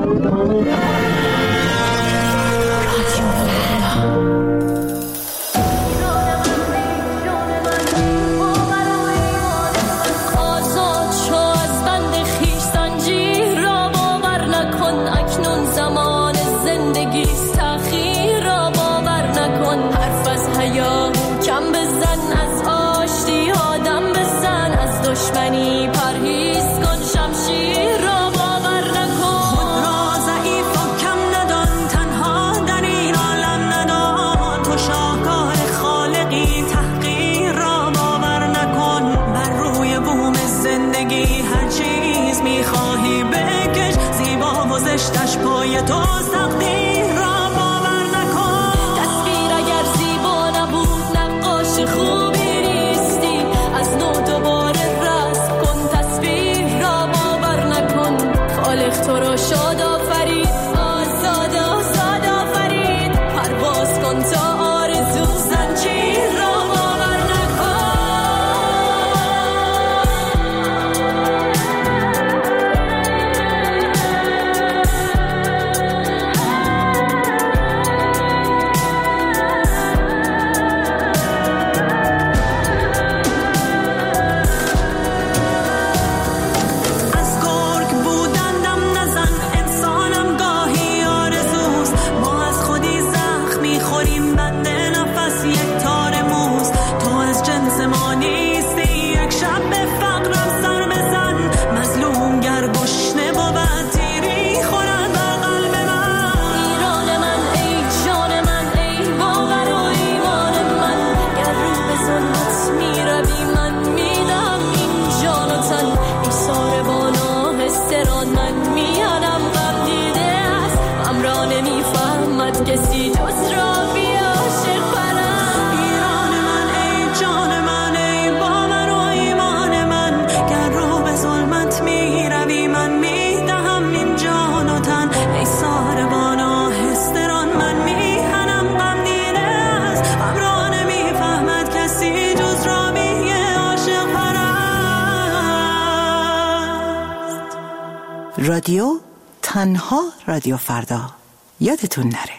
رادیو تنها رادیو فردا، یادتون نره.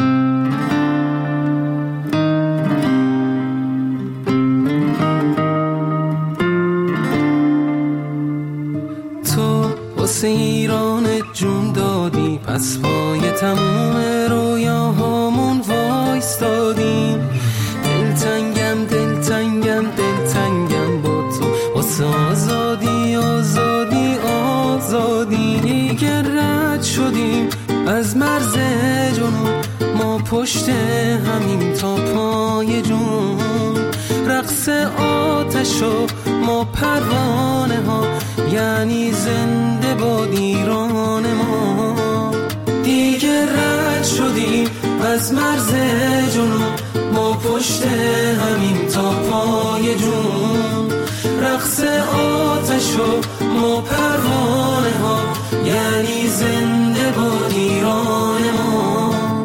تو واسه ایران جون دادی، پس پای تموم رویاهامون وایستادیم. دلتنگم دلتنگم دلتنگم با تو، واسه آزادی آزادی آزادی. دیگه رد شدیم از مرز جنون، ما پشت همین تا پای جون. رقص آتش و ما پروانه ها، یعنی زنده باد ایران ما. دیگه رد شدیم از مرز جنون، ما پشت همین تا پای جون. رقص آتش و ما پروانه ها، یعنی زنده باد ایران ما.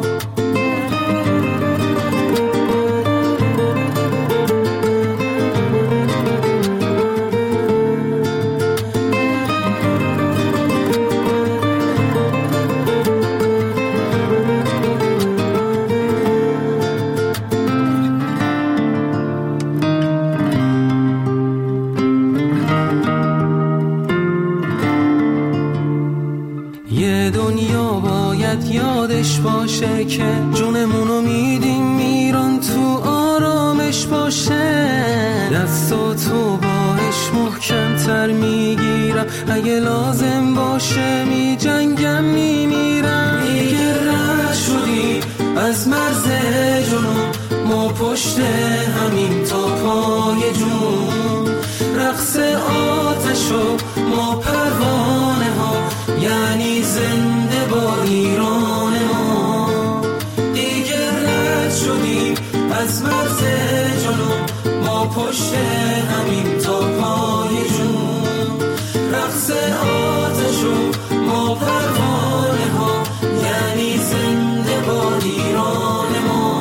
یادش باشه که جونمونو میدیم ایران، تو آرامش باشه. دستاتو باش محکم‌تر میگیرم، اگه لازم باشه میجنگم میمیرم. دیگه رد شدی از مرز جنون، ما پشت همین تا پای جون. رقص آتش و ما پروانه ها، یعنی زنده با ایران ما. دیگه رد شدیم از مرز جنون، ما پشت همین تا پای جون. رقص آتش و ما پروانه ها، یعنی زنده با ایران ما.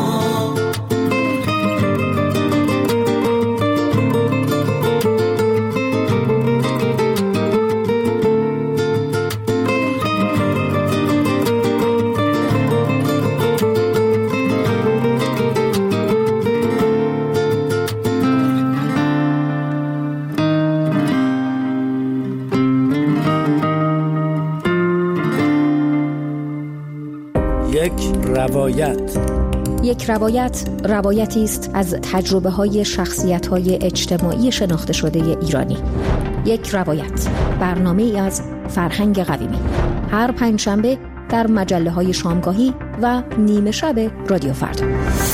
یک روایت. یک روایت روایتی است از تجربه‌های شخصیت‌های اجتماعی شناخته شده ایرانی. یک روایت، برنامه‌ای از فرهنگ قویمی. هر پنجشنبه در مجله‌های شامگاهی و نیمه شب رادیو فردا.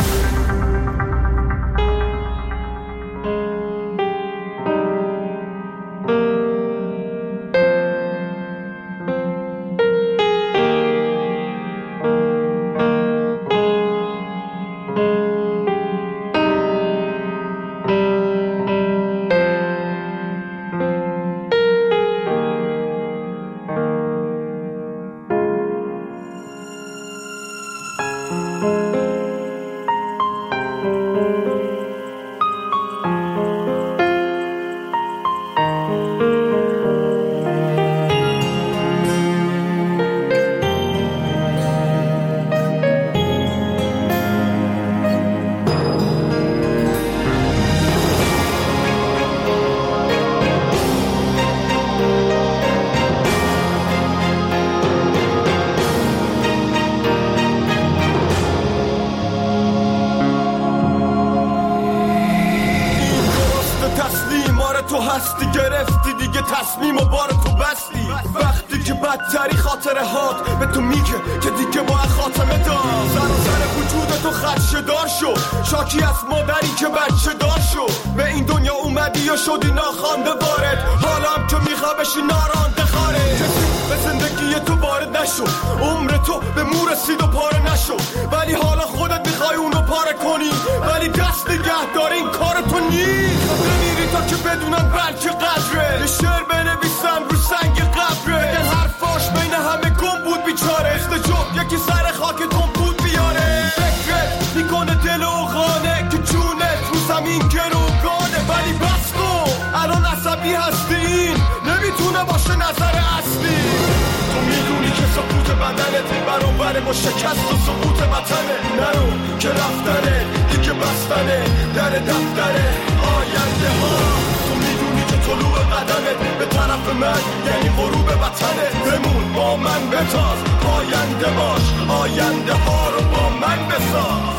گرفتی دیگه تصمیم و بار تو بستی. وقتی که بدتری خاطره هات به تو میگه که دیگه باید خاتمه دار. سر وجود تو خدشه دار شو، شاکی از مادری که بچه دار شو. به این دنیا اومدی و شدی ناخوانده وارد، حالا هم که میخوا بشی نارانده خارج. کسی به زندگی تو وارد نشو، عمر تو به مو رسید و پاره نشو. ولی حالا خودت میخوای اونو پاره کنی، ولی دست نگه داره این کار تو نیست. بمیری تا که بدونن بلکه قدره، یه شعر بنویسم رو سنگ قبره. این حرفاش بین همه گم بود بیچاره، استجاب یکی سر خاکتون بود بیاره. فکرت میکنه دل و خانه که جونت رو زمین گروگانه. ولی بس کن الان عصبی هستی، این نمیتونه باشه نظر اصلی. تو میدونی که سقوط بدنت برابر با شکست و سقوط وطنه. نرو که رفتنه دیگه بستنه در دفتره آینده ها. تو میدونی که طلوع قدمت به طرف من یعنی غروب وطنه. بمون با من بتاز، آینده باش، آینده ها رو با من بساز.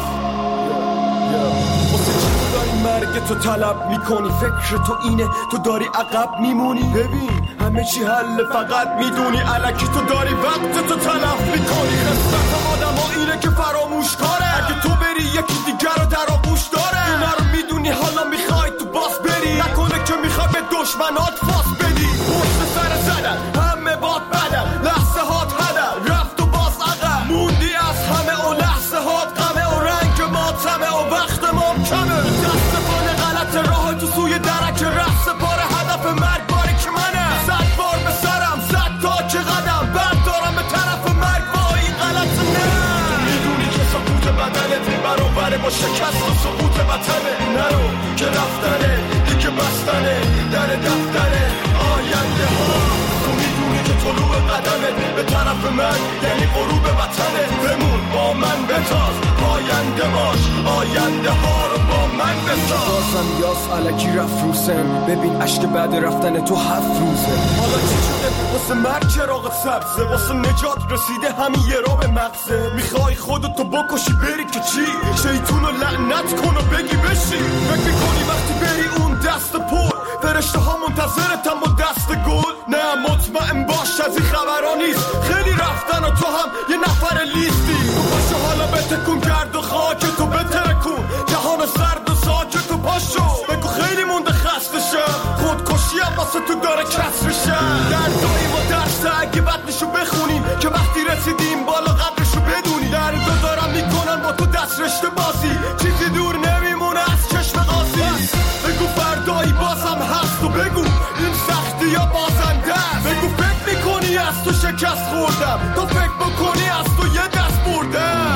واسه چی تو داری مرگ تو طلب میکنی؟ فکر تو اینه تو داری عقب میمونی؟ ببین همه چی حل فقط میدونی الکی تو داری وقت تو تلف میکنی. قسمت آدم ها اینه که فراموش کاره، اگه تو بری یکی دیگر رو در آغوش داره. اینا رو میدونی حالا میخوای تو باز بری، نکنه که میخوای به دشمنات فاس بدی. پشت سر زدن همه باد بدن، لحظه هات هدر رفت و باز عقب موندی از همه و لحظه هات غمه و رنگ ماتمه و وقت ما کمه. دست پانه غلط راه تو سوی درک رفت پاره هدف مرگ باری که منه. 100 بار به سرم زد تا که قدم بردارم به طرف مرگ با این غلط نه. تو میدونی که سقوط بدنت برابر با شکست و سقوط وطنه. نرو که رفتنه دیگه بستنه در دفتره آینده ها. تو میدونی که طلوع قدمت به طرف من یعنی غروب وطنه. بمون با من بتاز، آینده باش، آینده ها رو با من بساز. بازم یاس علکی رفت روسن، ببین عشق بعد رفتن تو 7 روزه. حالا چی شده واسه مرگ چراغ سبزه، واسه نجات رسیده همین یه را به مغزه. میخوای خودتو بکشی بری که چی؟ شیطونو لعنت کن و بگی بشی. فکر میکنی وقتی بری اون دست پر فرشته ها منتظرتن با دست گل؟ نه مطمئن باش از این خبرها نیست، خیلی رفتن و تو هم یه نفر لیستی. تو پاشو حالا بتکون گرد و خاک تو بترکون، جهان سرد و ساکت تو پاشو بگو خیلی مونده خسته شم. خودکشی هم واسه تو داره کسر شم. دردایی و درسته اگه بدنشو بخونیم که وقتی رسیدیم بالا قدرشو بدونی. دردو دارم میکنن با تو دست رشته بازی، چیزی دور نمیمونه از چشم قاضی. بگو فردایی بازم هست و بگو این سختی یا بازنده است. بگو فکر میکنی از تو شکست خوردم، تو فکر بکنی از تو یه دست بردم.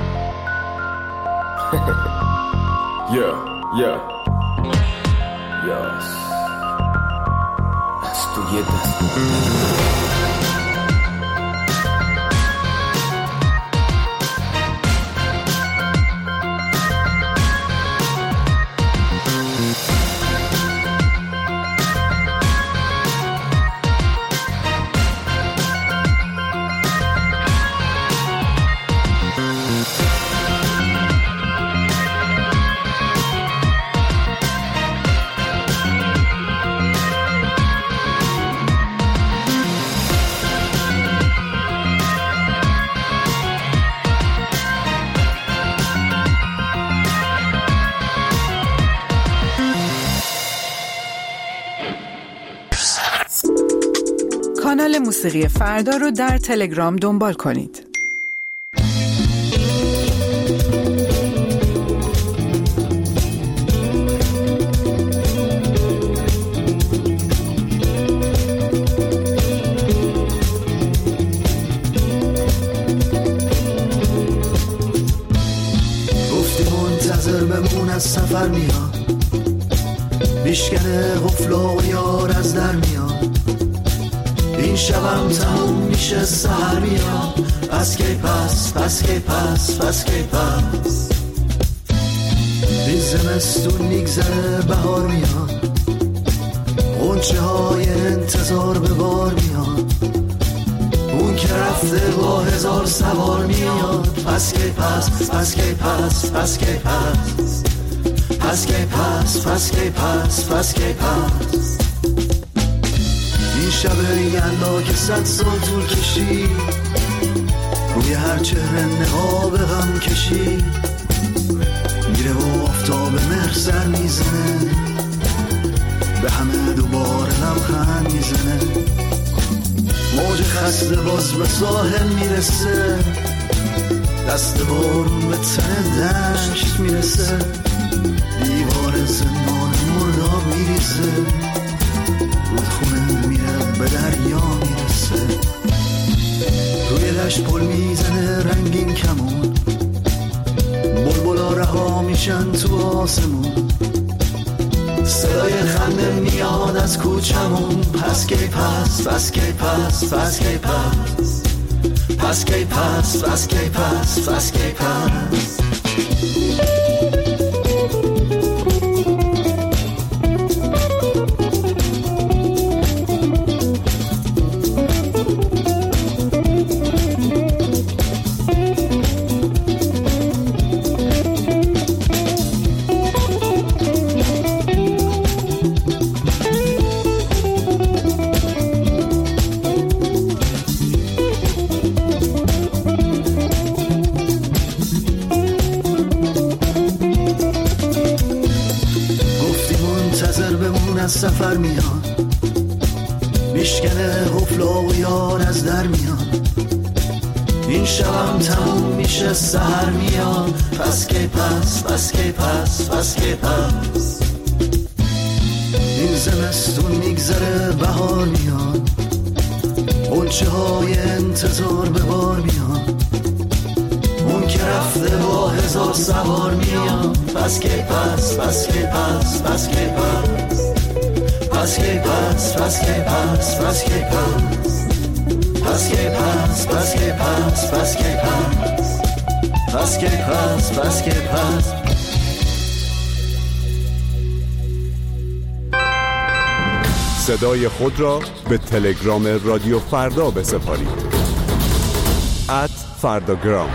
Yes. از تو یه دست بردم. کانال موسیقی فردا رو در تلگرام دنبال کنید. بمون از سفر میاد، میشکنه قفلا و یار از در میاد، این شبم تموم میشه سحر میاد، پس کی پس پس کی پس پس کی پس، این زمستون میگذره بهار میاد، غنچه های انتظار به بار میاد، اون که رفته با 1000 سوار میاد، پس کی پس پس کی پس پس کی پس، پس کی پس پس کی پس پس کی پس، این شب یلدا که 100 سال طول کشید، روی هر چهره نقاب غم کشید، میره و آفتاب مهر سر میزنه، به همه دوباره لبخند میزنه، موج خسته باز به ساحل میرسه، دست بارون به تن دشت میرسه، دیوار زندان مرداب میریزه، رودخونه میره به دریا میرسه، روی دشت پل میزنه رنگین کمون، بلبلا رها میشن تو آسمون، صدای خنده میاد از کوچمون، پس کی پس پس کی پس پس کی پس، پس کی پس پس کی پس پس کی پس. سفر میاد، میشکنه قفلا و یار از در میاد، این شبم تموم میشه سحر میاد، پس کی پس پس کی پس پس کی پس، این زمستون میگذره بهار میاد، غنچه های انتظار به بار میاد، اون که رفته با 1000 سوار میاد، پس کی پس پس کی پس پس کی پس، پس کی پس پس کی پس پس کی پس، پس کی پس پس کی پس پس کی پس، پس کی پس پس کی پس. صدای خود را به تلگرام رادیو فردا بسپارید. @فرداگرام.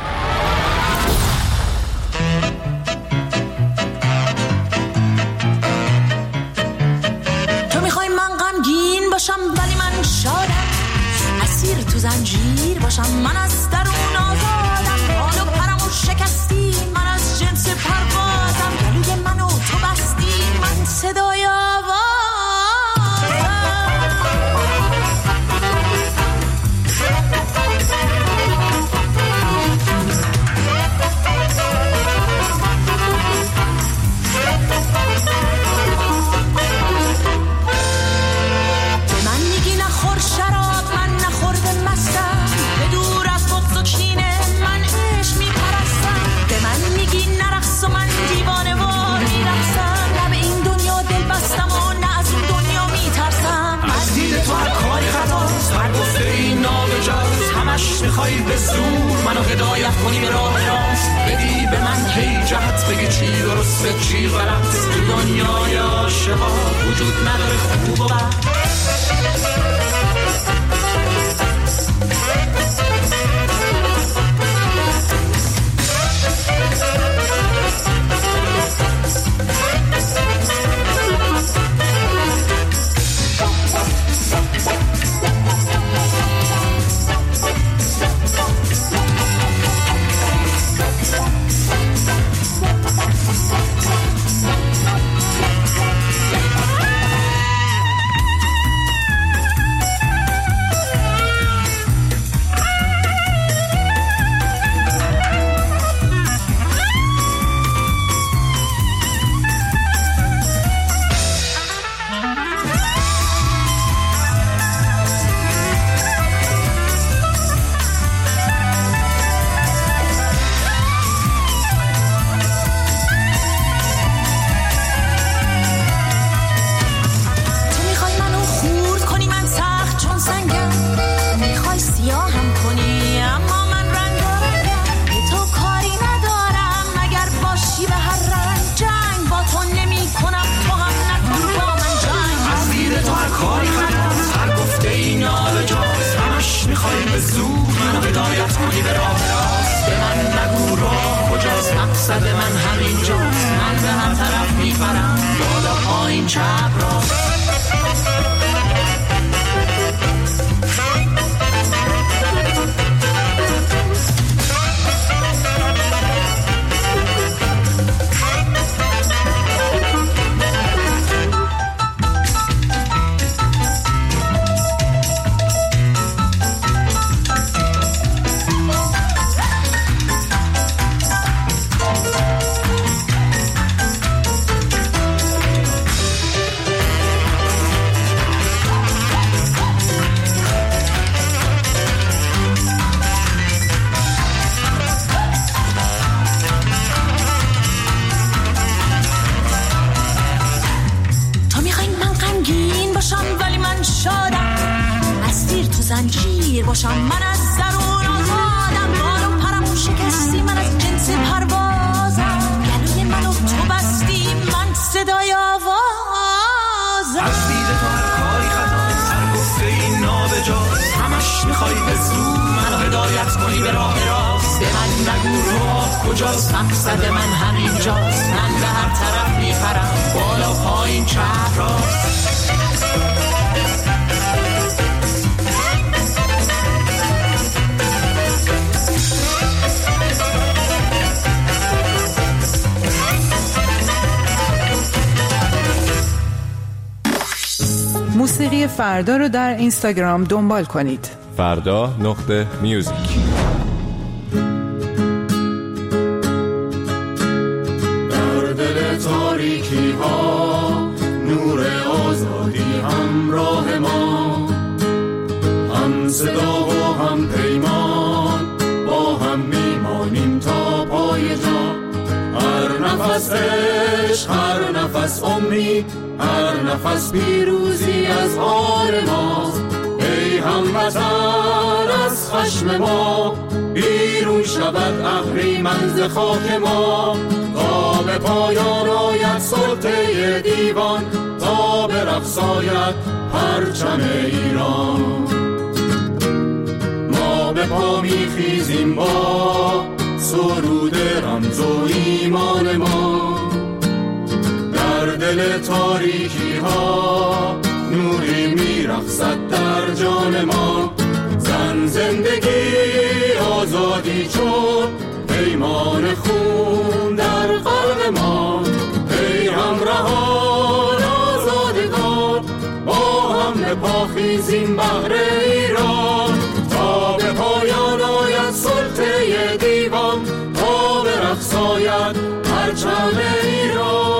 ولی من شادم، اسیر تو زنجیر باشم، من از درون آزادم، حال و پرمو شکستی، من از جنس پروازم، گلوی منو تو بستی، من صدای آوازم. میخوای به زور منو هدایت کنی به راه راست، بدی به من هی جهت، بگی چی درسته چی غلط، تو دنیای عاشقا وجود نداره خوب و بد. به زور منو هدایت کنی به راه راست. به من نگو راه کجاست، مقصد من همینجاست. من به هر طرف میپرم، بالا پایین چپ راست. باشم من از درون آزادم، بالو پرمو شکستی من از جنس پروازم، گلوی منو تو بستی من صدای آوازم. از دید تو هر کاری خطا، هر گفته این نابجاست. همش میخوای به زور منو هدایت کنی به راه راست. به من نگو راه کجاست، مقصد من همینجاست. من به هر طرف میپرم، بالا پایین چپ راست. موسیقی فردا رو در اینستاگرام دنبال کنید. فردا.میوزیک. در دل تاریکی ها نور آزادی همراه ما، هم صدا و هم پیمان با هم میمانیم تا پای جان. هر نفس عشق، هر نفس امید، هر نفس پیروزی از آن ماست. ای هموطن از خشم ما بیرون شود اهریمن ز خاک ما. تا به پایان آید سلطه دیوان، تا به رقص آید پرچم ایران. ما به پا میخیزیم با سرود رمز و ایمان ما. در دل تاریکی ها نوری میرقصد در جان ما. زن زندگی آزادی چون پیمان خون در قلب ما. ای همراهان آزادگان با هم به پا خیزیم بهر ایران. تا به پایان آید سلطه دیوان، تا به رقص آید پرچم ایران.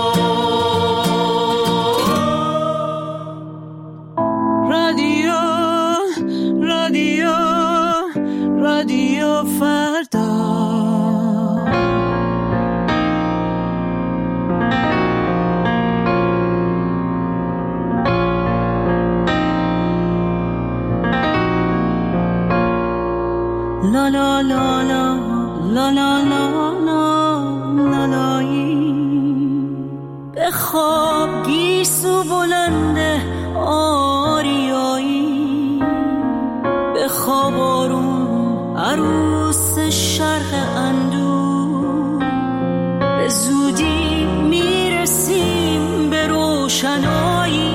رادیو فردا. لا لا لا لا لا لا لا لایی، به خواب گیسو بلنده آریایی، به خواب آروم عروس شرق اندو، به زودی میرسیم به روشنایی.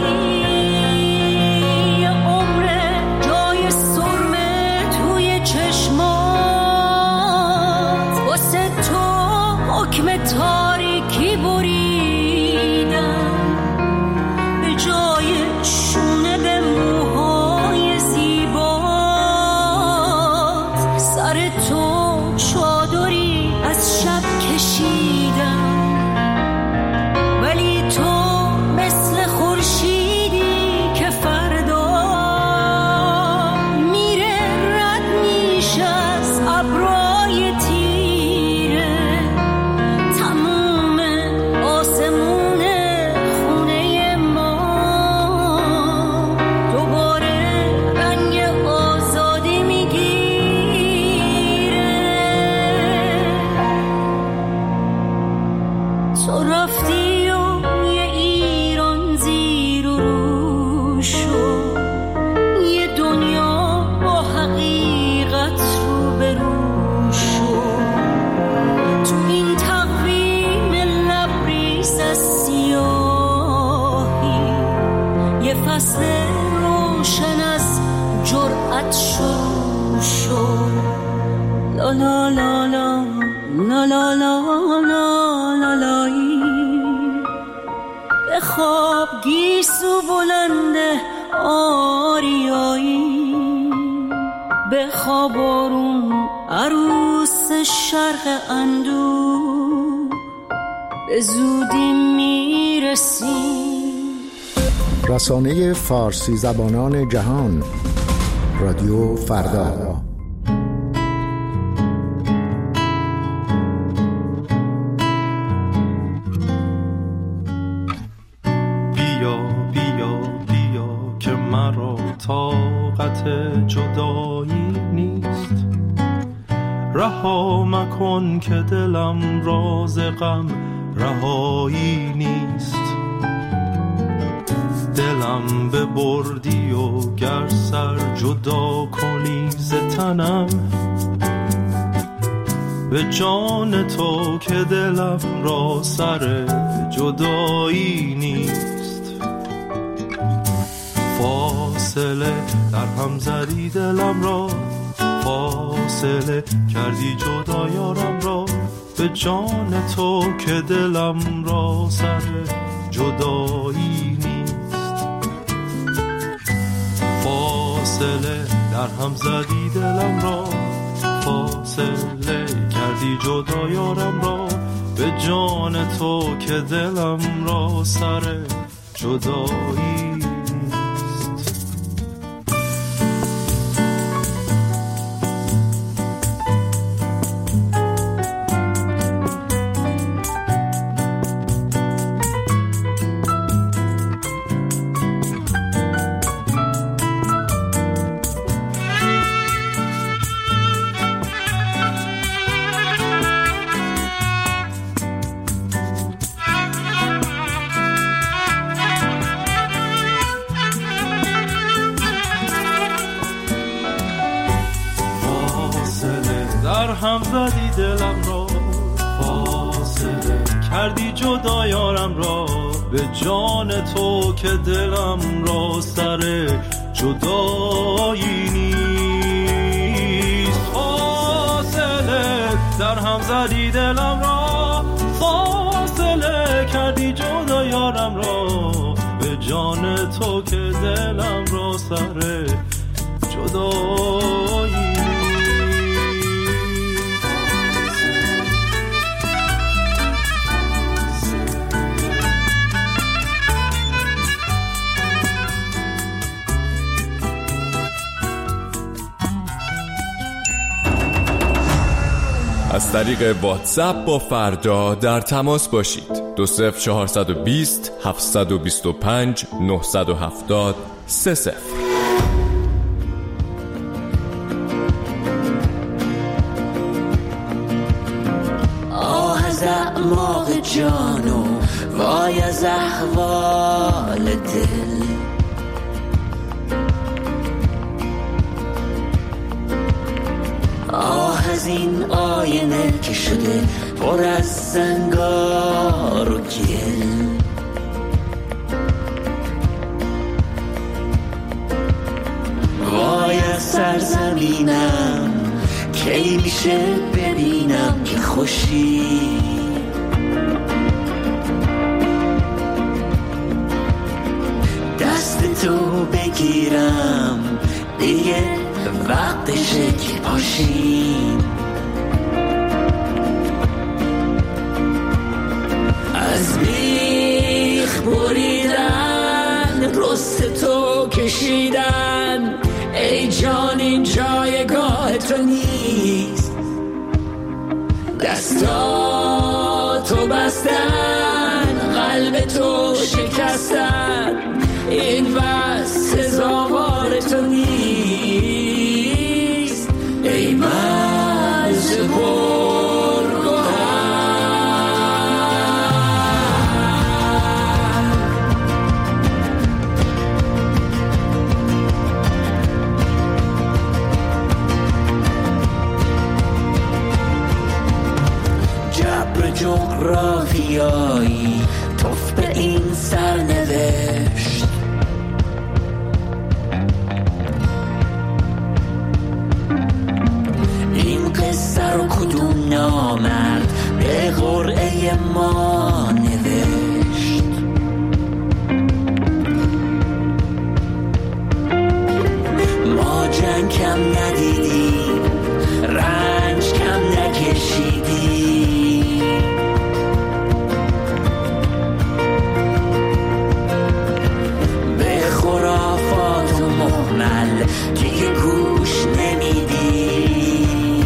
تاریکی بریدم به جای شونه به موهای زیبات، سر تو چادری از شب کشیدم، ولی تو مثل خورشیدی که فردا میره رد میشه از ابرای تیره. لا لا لا لا لا لا لا لا لایی به خواب گیسو بلنده آریایی به خواب آروم عروس شرق اندو به زودی میرسیم. رسانه فارسی زبانان جهان رادیو فردا. بیا بیا بیا که مرا طاقت جدایی نیست، رها مکن که دلم راز غم رهایی نیست. دلم ببردی و گر سر جدا کنی ز تنم، به جان تو که دلم را سر جدایی نیست. فاصله در هم زدی دلم را، فاصله کردی جدا یارم را، به جان تو که دلم را سر جدایی نیست. فاصله در هم زدی دلم را، فاصله کردی جدا یارم را، به جان تو که دلم را سر جدایی نیست. هم زدی دلم را، فاصله کردی جدا یارم را، به جان تو که دلم را سر جدایی نیست. فاصله در هم زدی دلم را، فاصله کردی جدا یارم را، به جان تو که دلم را سر جدایی. از طریق واتساپ با فردا در تماس باشید. 20420 725 970 30. آه از اعماق جانو وای از احوال دل، آه از این آینه که شده پر از زنگار و گل. وای از سرزمینم کی میشه ببینم که خوشی، دست تو بگیرم دیگه وقتشه که پاشیم. از بیخ بریدن رست تو کشیدن، ای جان این جایگاه تو نیست. دستاتو بستن قلب تو شکستن، این بس سزاوار تو نیست. ای مرز پرگوهر، جبر جغرافیایی توف به این سرنوشت. این قصه ما نوشت. ما جنگ کم ندیدیم، رنج کم نکشیدیم، به خرافات و مهمل دیگه گوش نمیدیم.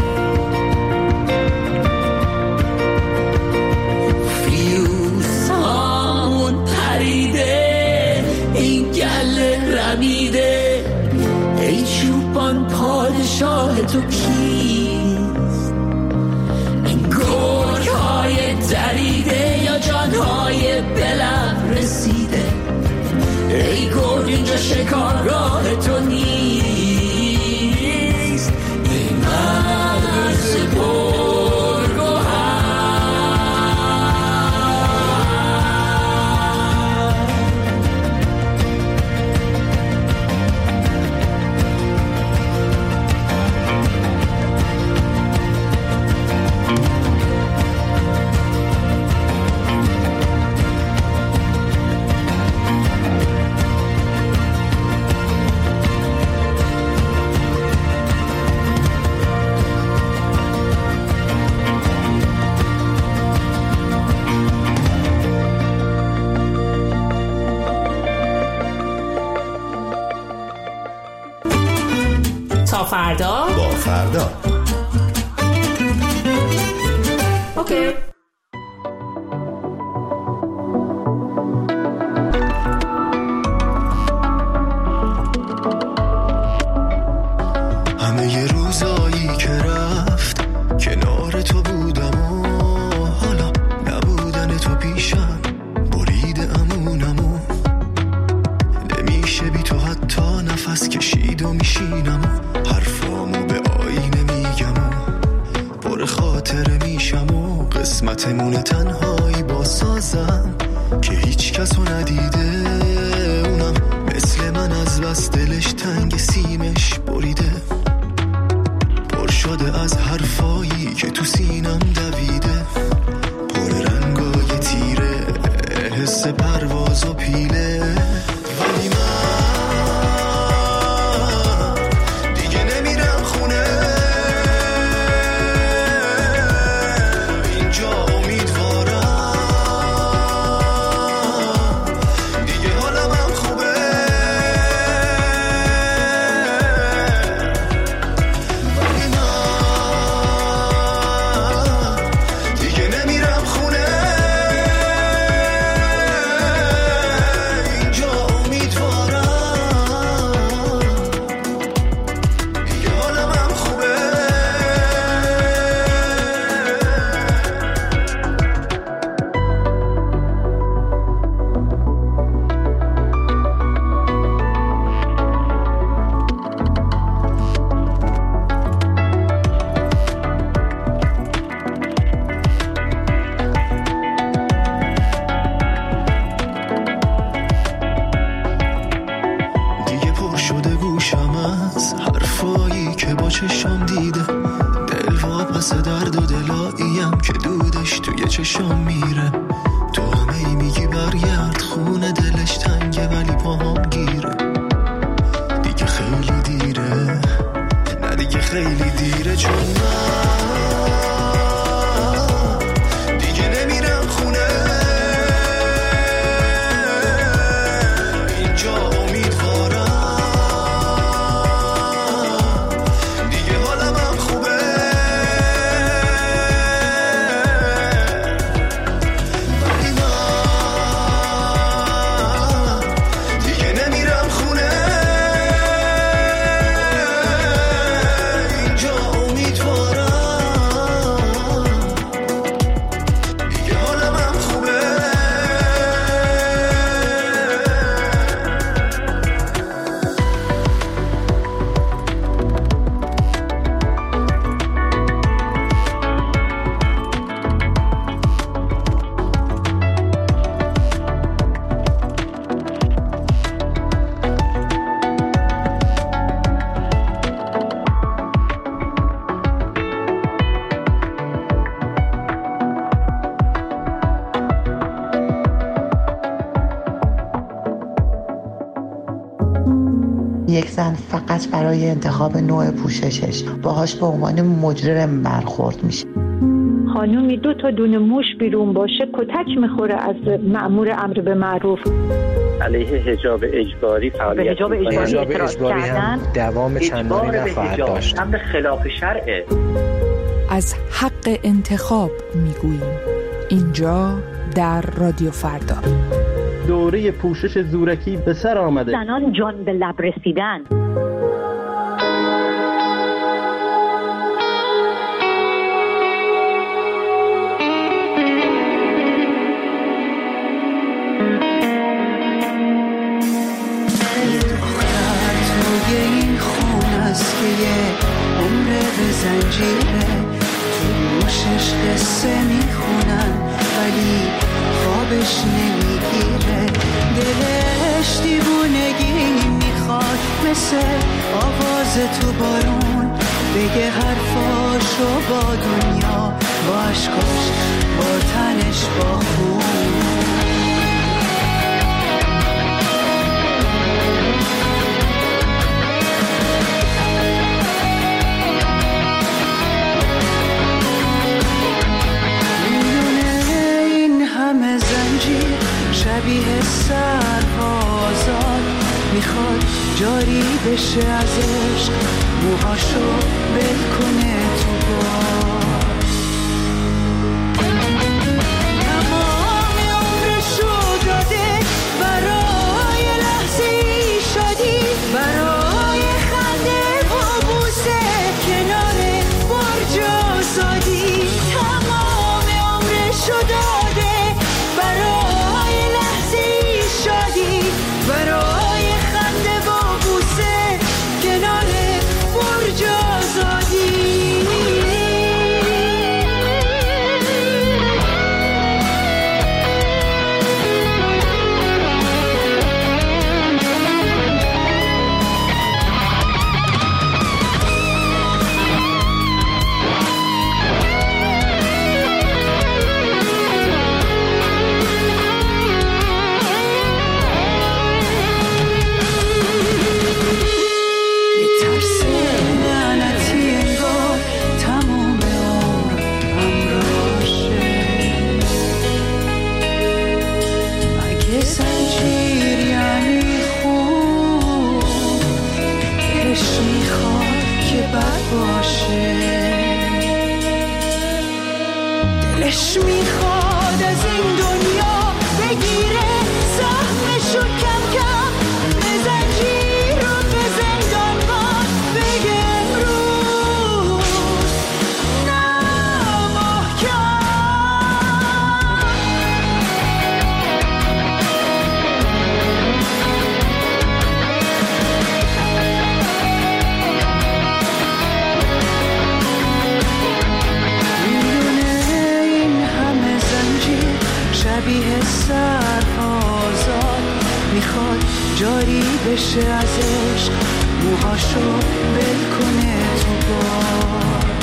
فیوز هامون پریده، این گله رمیده، ای چوبان پادشاه تو کیست؟ این گرگ های دریده یا جانهای بلب رسیده؟ ای گرگ اینجا شکارگاه تو نیست، این مرز گرگ و تا فردا با فردا. اوکی. همه ی روزایی که رفت کنار تو بودم و حالا نبودن تو پیشم برید امونمو، نمیشه بی تو حتی نفس کشید و میشینم و حرفامو به آینه میگم و پر خاطره میشم و قسمتمون تنهایی با سازم که هیچ کسو ندیده، اونم مثل من از بس دلش تنگ سیمش بریده، پر شده از حرفایی که تو سینم دویده، پر رنگای تیره حس پرواز و پیله. ولی من دیگه نمیرم خونه، اینجا امیدوارم دیگه حالم هم خوبه. ولی من دیگه نمیرم خونه، اینجا امیدوارم دیگه حالم هم خوبه. دیگه پر شده گوشم از حرفایی که با چشم دیده، دل واپس درد و دلاییم که دودش توی چشم میره. تو همه ای میگی برگرد خونه، دلش تنگه ولی پاهم گیره. دیگه خیلی دیره، نه دیگه خیلی دیره، چون من دیگه نمیرم خونه، اینجا امیدوارم دیگه حالم هم خوبه. ولی من دیگه نمیرم خونه، اینجا امیدوارم یک زن فقط برای انتخاب نوع پوششش باهاش به عنوان مجرم برخورد میشه. خانومی 2 تا دونه موش بیرون باشه کتک میخوره از مأمور امر به معروف. علیه حجاب اجباری فعالیت حجاب اجباری هم دوام چندانی نخواهد داشت. امر خلاف شرعه. از حق انتخاب میگوییم اینجا در رادیو فردا. دوره پوشش زورکی به سر آمده. زنان جان به لب رسیدن. زنجیره تو گوشش قصه میخونن ولی خوابش نمیگیره، دلش دیوونگی میخواد مثل آواز تو بارون بگه حرفاشو با دنیا، با عشقاش، با تنش، با خون. شبیه سربازان میخواد جاری بشه از عشق، موهاشو ول کنه تو باد. تمام عمرشو داده برای لحظه شادی، برای خنده و بوسه کنار برج آزادی. تمام عمرشو داده برای برای خنده و بوسه کنار برج آزادی. دلش میخواد از این دنیا بگیره سهمشو کم کم، به زنجیر و به زندان باد بگه امروز نه محکم. شبیه سربازان میخواد جاری بشه از عشق، موهاشو ول کنه تو باد.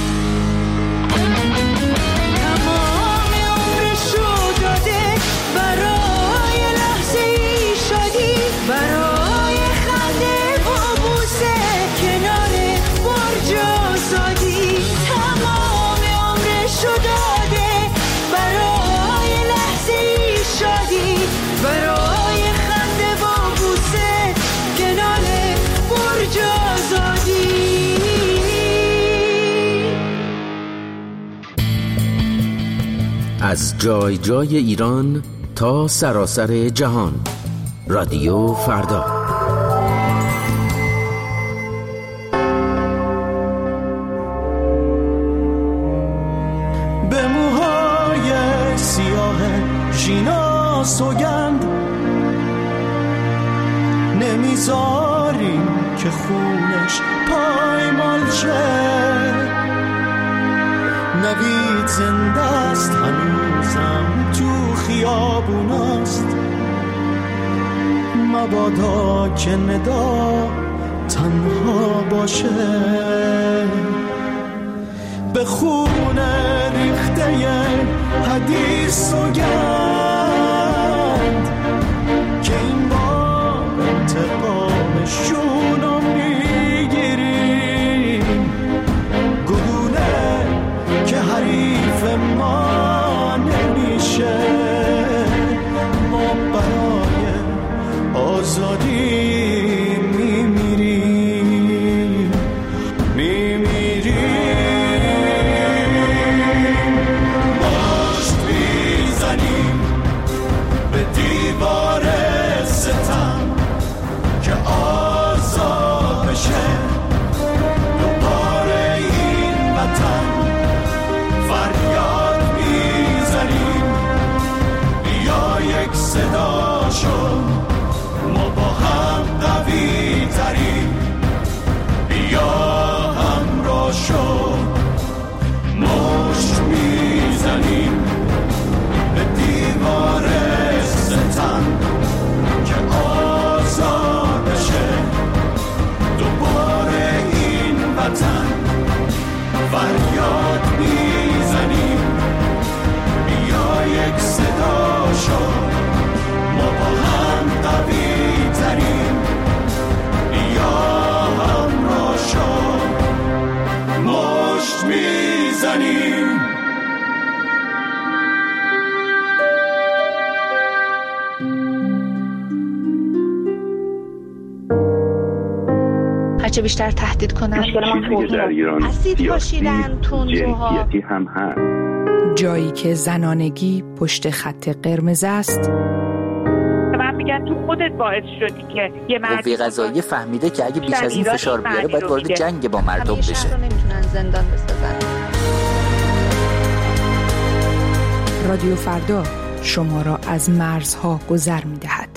تمام عمرشو داده برای لحظه شادی، برای خنده و بوسه کنار برج آزادی. تمام عمرشو داده برای شادی، برای خنده و بوسه کنار برج آزادی. از جای جای ایران تا سراسر جهان، رادیو فردا. به موهای سیاه ژینا سوگند نمیذاریم که خونش پایمال شه، نوید زنده است هنوزم تو خیابوناست، مبادا که ندا تنها باشه. به خون ریخته حدیث سوگند که این بار انتقامش جون میمیریم مشت میزنیم به دیوار ستم که آزاد بشه دوباره این وطن فریاد میزنیم بیا یک صدا شو ما با هم قوی تریم بیا همراه شو مشت میزنیم به دیوار ستم که آزاد بشه دوباره این وطن فریاد میزنیم بیا یک صدا شو ما با هم قوی تریم بیا همراه شو مشت میزنیم هرچه بیشتر تهدید کنن چیزی که در ایران سیاسی جنسیتی هم هست. جایی که زنانگی پشت خط قرمز است. من میگن تو خودت باعث شدی که یه قوه قضاییه فهمیده که اگه بیش از این فشار بیاره باید وارد جنگ با مردم بشه. شهر رو نمیتونن زندان بسازن. رادیو فردا شما را از مرزها گذر می‌دهد.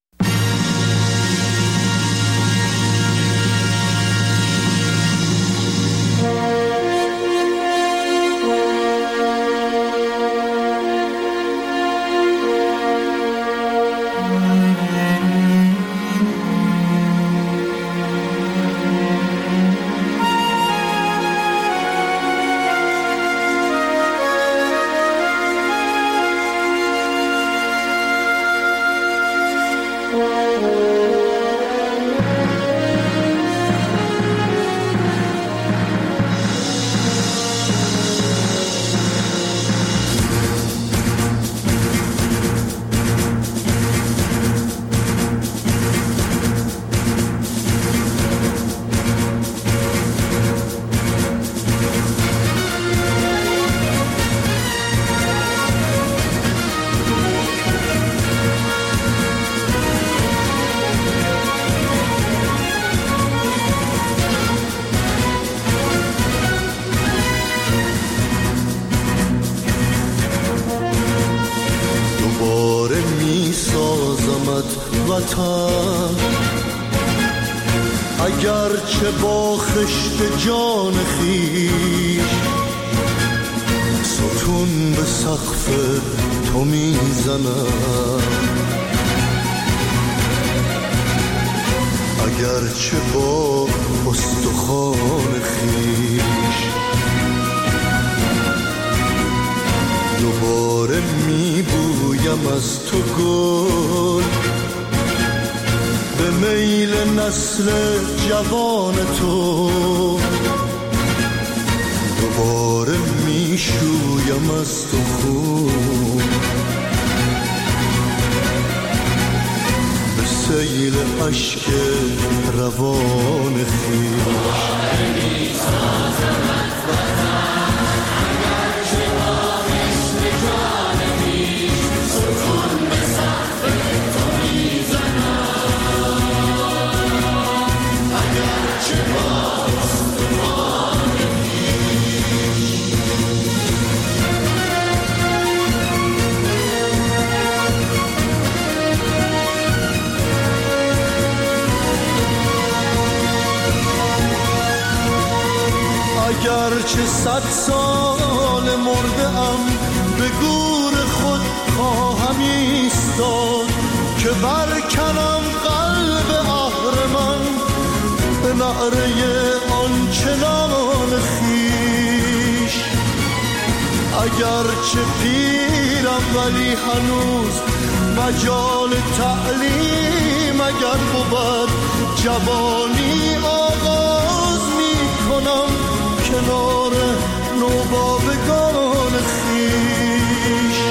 اگرچه با خشت جان خویش ستون به سقف تو میزنم اگرچه با استخوان خویش دوباره میبویم از تو گل به میل نسل جوان تو دوباره میشویم از تو خون به سیل عشق روان خویش اگرچه 100 سال مرده ام به گور خود خواهم ایستاد که برکنم قلب اهرمن به نعره آنچنان خویش اگرچه پیرم ولی هنوز مجال تعلیم اگر بود جوانی آغاز می کنم کنار نوباوگان خویش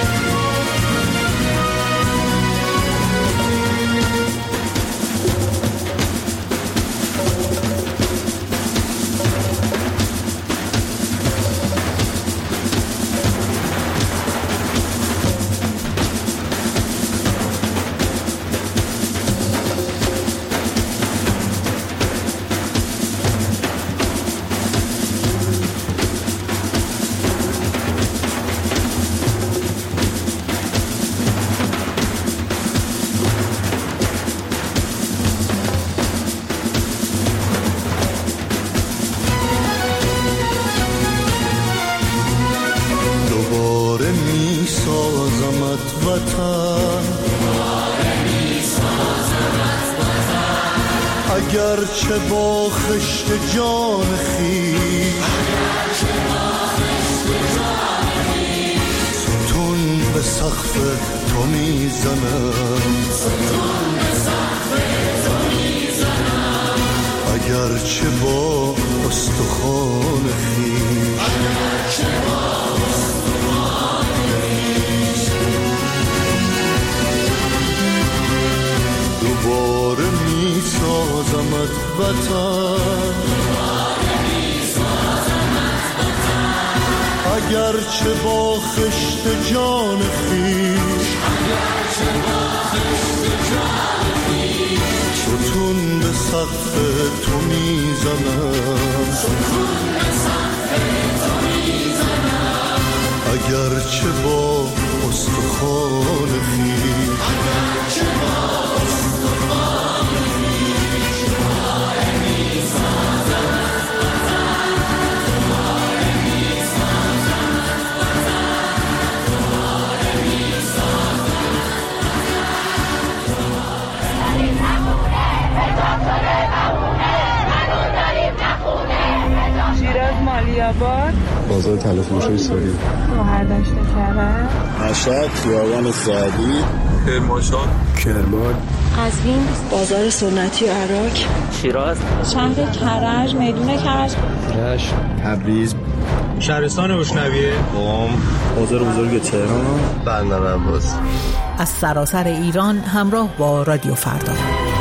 وطن اگرچه با خشت جان خویش ستون به سقف تو میزنم اگرچه با استخوان خویش دوباره میسازمت وطن اگرچه با خشت جان خویش ستون به سقف تو میزنم اگرچه با استخوان خویش شیراز مالی‌آباد بازار تلفروشی سوری مهردشت کرد مشهد خیابان سعدی کرمانشاه کرمان قزوین بازار سنتی و عراق شیراز شهر کرج میدون کرج رشت تبریز شهرستان بوشنویه قم بازار بزرگ تهران بندر عباس از سراسر ایران همراه با رادیو فردا.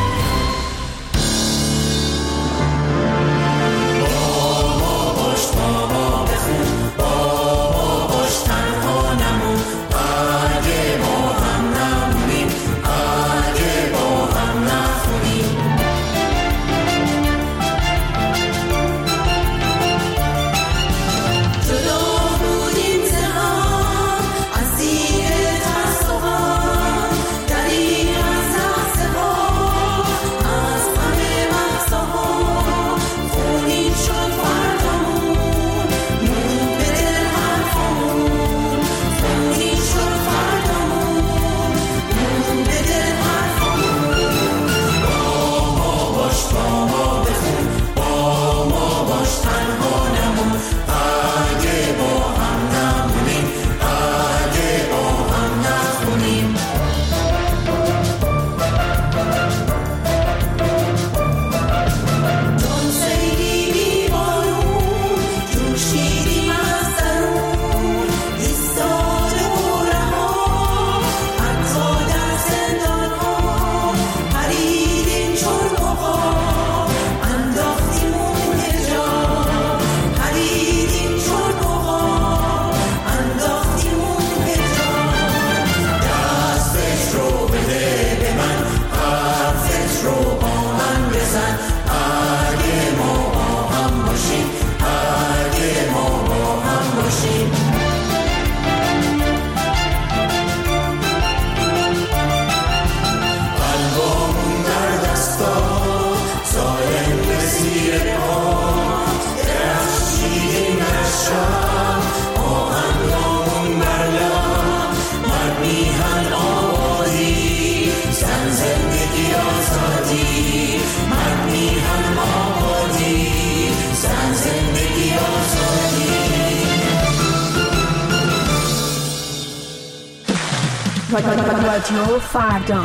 رادیو فردا.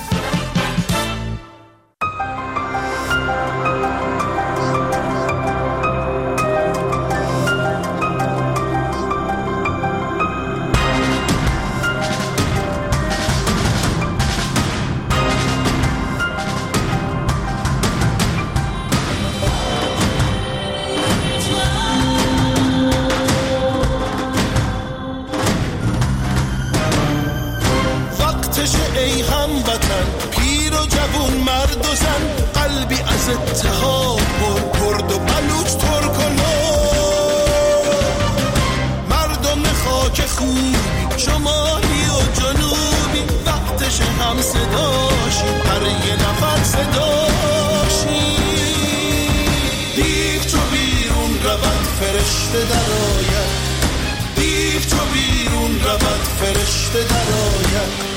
اتحاد پر کرد و بلوچ ترک و مردم خاک خوبی شمالی و جنوبی وقتش هم صداشی هر یه نفر صداشی دیو چو بیرون رود فرشته در آید دیو چو بیرون رود فرشته درآید.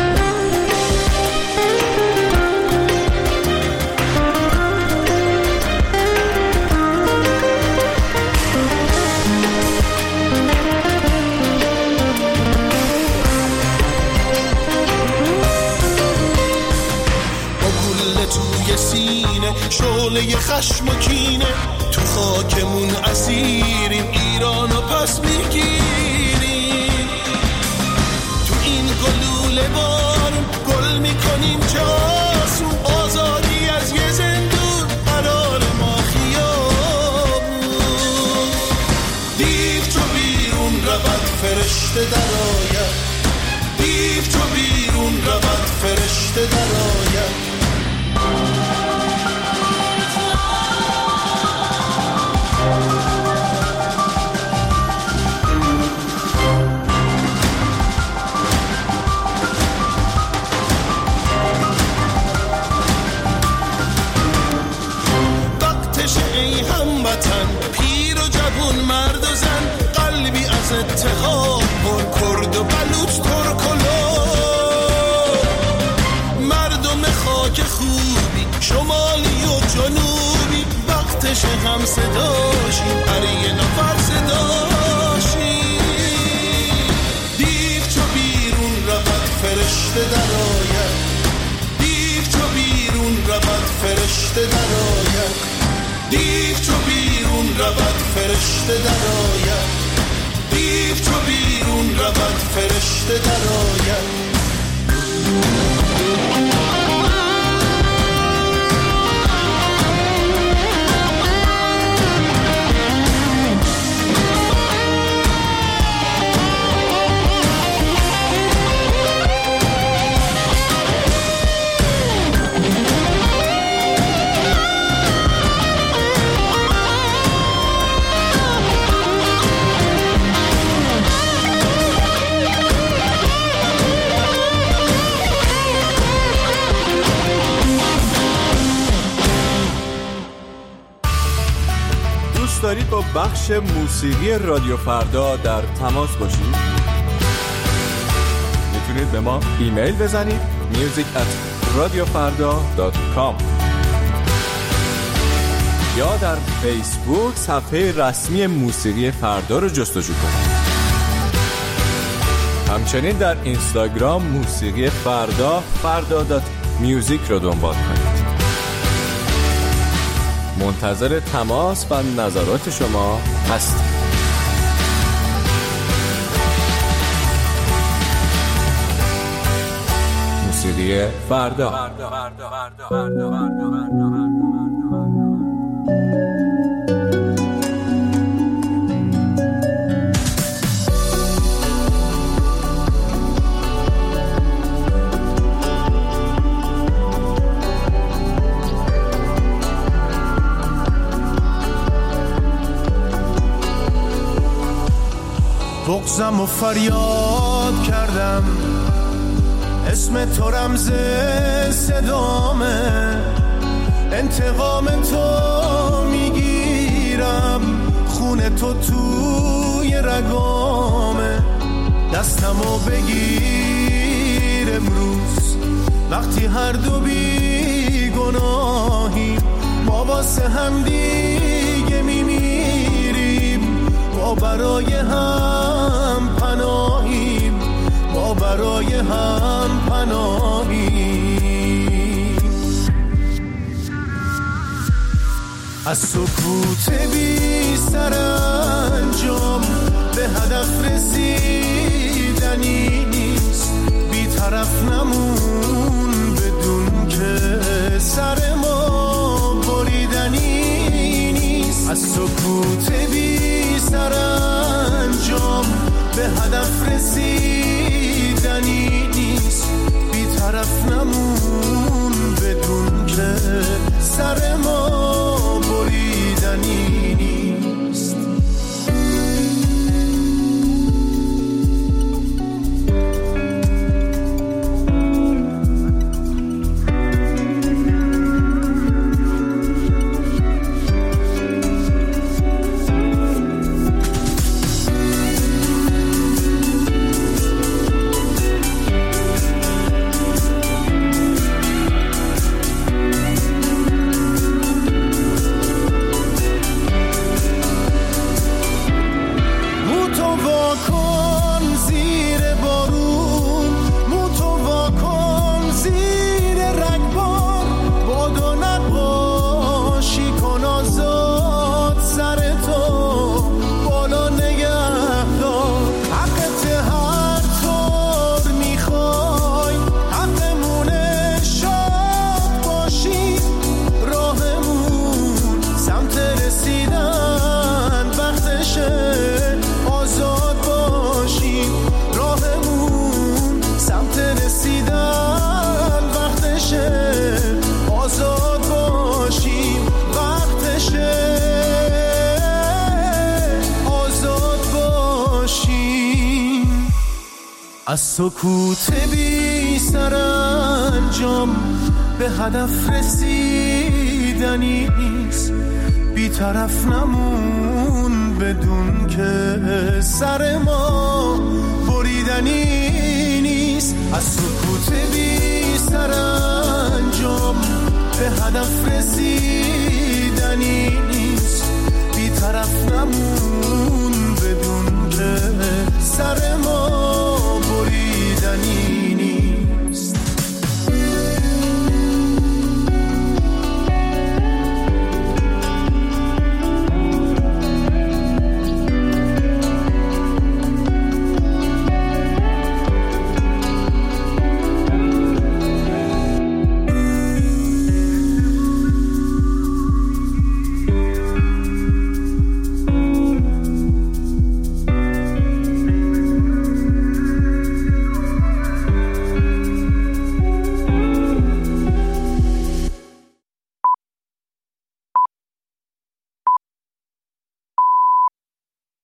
توی سینه شعله خشم و کینه، تو خاکمون اسیریم، ایرانو پس میگیریم. تو این گلوله بارون گل میکنیم چه آسون، آزادی از یه زندون قرار ما خیابون. دیو چو بیرون رود فرشته درآید، دیو چو بیرون رود فرشته درآید. ای هموطن، پیر و جوون، مرد و زن، قلبی از اتحاد پر، کرد و بلوچ، ترک و لور، مردم خاک خوبی، شمالی و جنوبی، وقتش هم صداشیم، هر یه نفر صداشیم. دیو چو بیرون رود فرشته درآید، دیو چو بیرون رود فرشته درآید. دیو چو بیرون رود فرشته درآید، دیو چو بیرون رود فرشته درآید. دارید با بخش موسیقی رادیو فردا در تماس باشید؟ میتونید به ما ایمیل بزنید music@radiofarda.com یا در فیسبوک صفحه رسمی موسیقی فردا رو جستجو کنید. همچنین در اینستاگرام موسیقی فردا farda.music رو دنبال کنید. منتظر تماس و نظرات شما هستیم. موسیقی فردا. بغضم و فریاد کردم، اسم تو رمز صدامه، انتقام تو میگیرم، خون تو توی رگامه. دستمو بگیر امروز وقتی هر دو بی گناهیم، ما واسه هم دیگه میمیریم، ما برای هم پناهیم، ما برای هم پناهیم. از سکوت بی سرانجام به هدف رسیدنی نیست، بی طرف نمون بدون که سر ما بریدنی نیست. از سکوت بی سرانجام به هدف رسیدنی نیست، بی طرف نمون بدون که سر ما بریدنی نیست. از سکوت بی سرانجام به هدف رسیدنی نیست، بی طرف نمون بدون که سر ما بریدنی نیست. از سکوت بی سرانجام به هدف رسیدنی نیست، بی طرف نمون